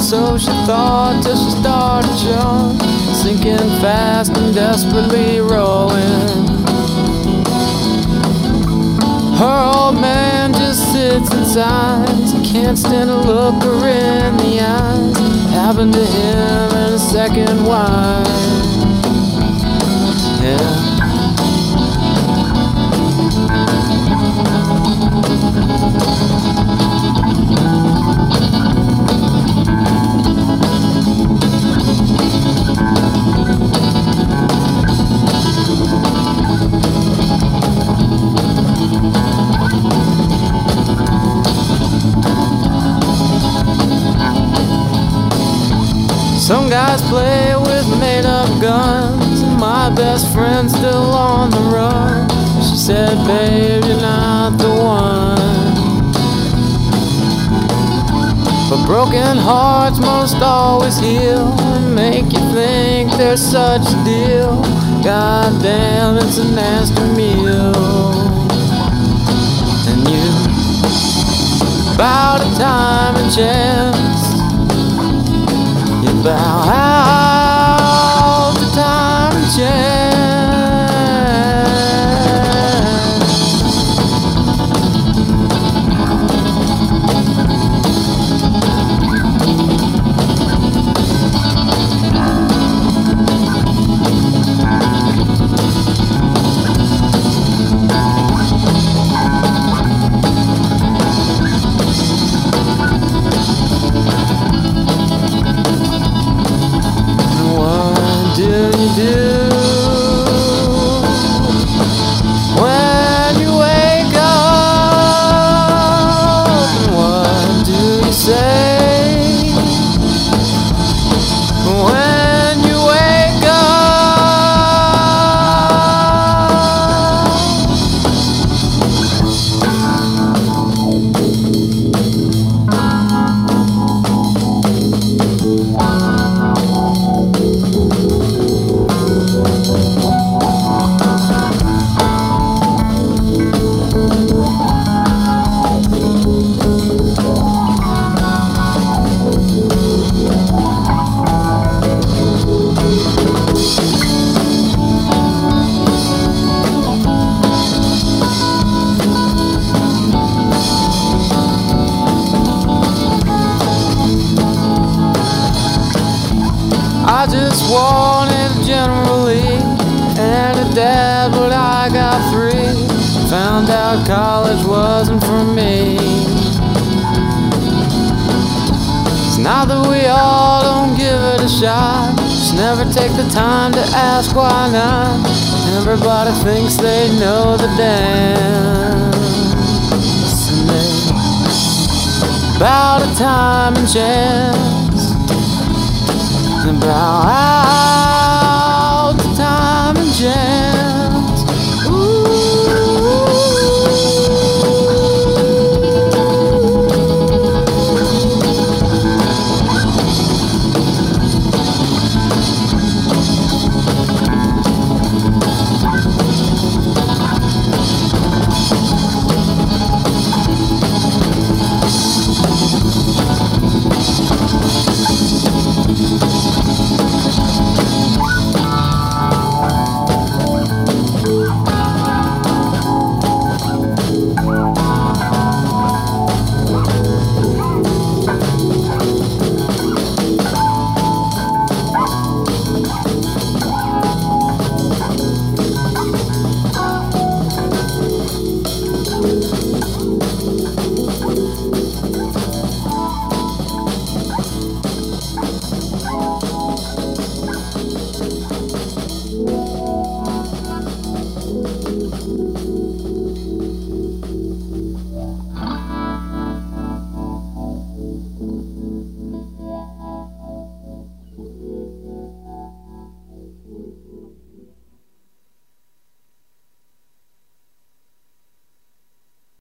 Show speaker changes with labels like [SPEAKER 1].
[SPEAKER 1] so she thought, till she started showing, sinking fast and desperately rowing. Her old man just sits inside, he can't stand to look her in the eyes. Happened to him and a second wife. Yeah. Some guys play with made-up guns, and my best friend's still on the run. She said, babe, you're not the one. But broken hearts most always heal and make you think there's such a deal. God damn, it's a nasty meal. And you bow to time and chance, you bow out to time and chance. I just wanted generally and a dad, but I got 3. Found out college wasn't for me. It's not that we all don't give it a shot, just never take the time to ask why not. Everybody thinks they know the dance, and they bow to time and chance, and bow out